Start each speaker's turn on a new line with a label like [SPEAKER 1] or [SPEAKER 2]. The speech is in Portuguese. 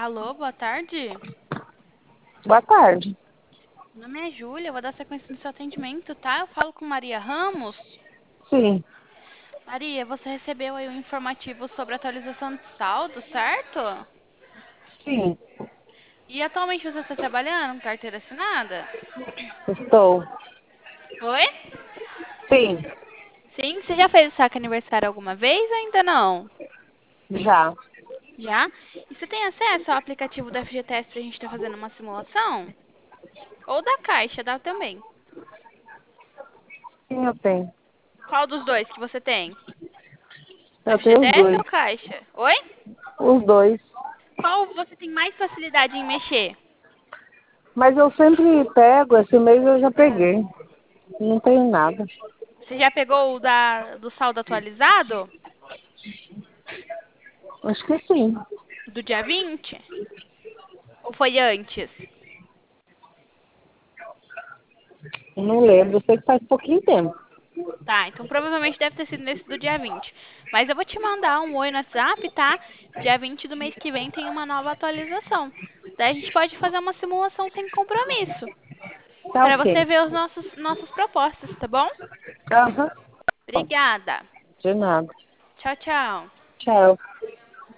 [SPEAKER 1] Alô, boa tarde.
[SPEAKER 2] Boa tarde.
[SPEAKER 1] Meu nome é Júlia, eu vou dar sequência no seu atendimento, tá? Eu falo com Maria Ramos.
[SPEAKER 2] Sim,
[SPEAKER 1] Maria, você recebeu aí um informativo sobre atualização de saldo, certo?
[SPEAKER 2] sim,
[SPEAKER 1] E atualmente você está trabalhando com carteira assinada?
[SPEAKER 2] estou.
[SPEAKER 1] Oi?
[SPEAKER 2] Sim,
[SPEAKER 1] Sim, você já fez o saque aniversário alguma vez ou ainda não?
[SPEAKER 2] já.
[SPEAKER 1] Já? E você tem acesso ao aplicativo do FGTS pra gente estar fazendo uma simulação? Ou da Caixa, dá também.
[SPEAKER 2] Sim, eu tenho.
[SPEAKER 1] Qual dos dois que você tem?
[SPEAKER 2] Eu tenho os
[SPEAKER 1] FGTS
[SPEAKER 2] dois.
[SPEAKER 1] ou Caixa? Oi?
[SPEAKER 2] Os dois.
[SPEAKER 1] Qual você tem mais facilidade em mexer?
[SPEAKER 2] Mas eu sempre pego, esse mês eu já peguei. Não tenho nada.
[SPEAKER 1] Você já pegou o do saldo atualizado?
[SPEAKER 2] Acho que sim.
[SPEAKER 1] Do dia 20? Ou foi antes?
[SPEAKER 2] Não lembro, eu sei que faz pouquinho tempo.
[SPEAKER 1] Tá, então provavelmente deve ter sido nesse do dia 20. Mas eu vou te mandar um oi no WhatsApp, tá? Dia 20 do mês que vem tem uma nova atualização. Daí a gente pode fazer uma simulação sem compromisso.
[SPEAKER 2] Tá
[SPEAKER 1] Pra
[SPEAKER 2] ok.
[SPEAKER 1] você ver os nossas propostas, tá bom?
[SPEAKER 2] Aham.
[SPEAKER 1] Obrigada.
[SPEAKER 2] De nada.
[SPEAKER 1] Tchau, tchau.
[SPEAKER 2] Tchau.